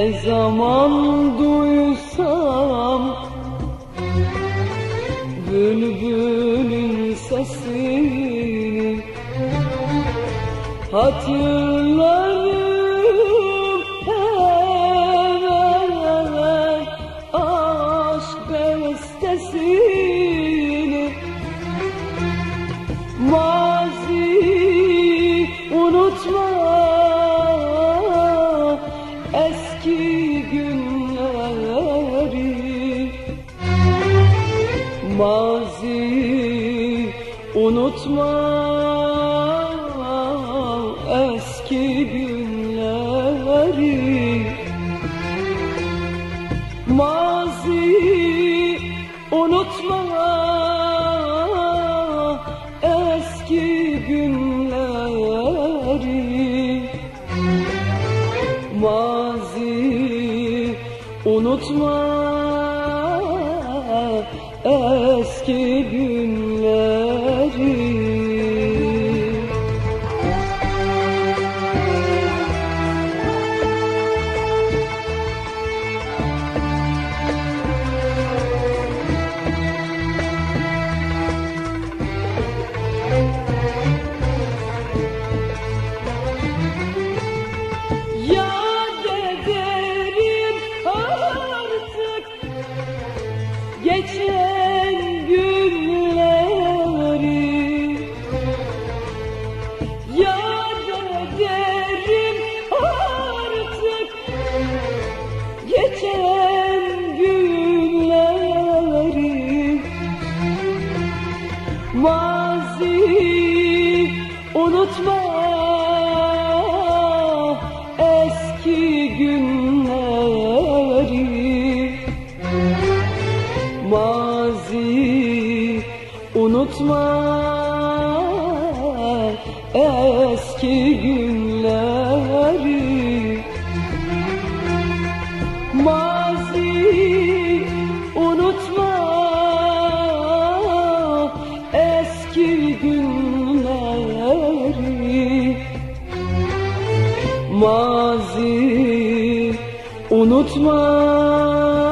Ne zaman duysam bülbülün sesini, hatırlarım hemen aşk bestesini. Mazi unutma, eski günleri. Mazi unutma, eski günleri. Mazi unutma, eski günleri. Mazi unutma, eski günleri. Yad ederim artık geçen günleri. Yad ederim artık geçen günleri. Mazi unutma, eski günleri. Mazi unutma, eski günleri. Mazi unutma, eski günleri. Mazi unutma,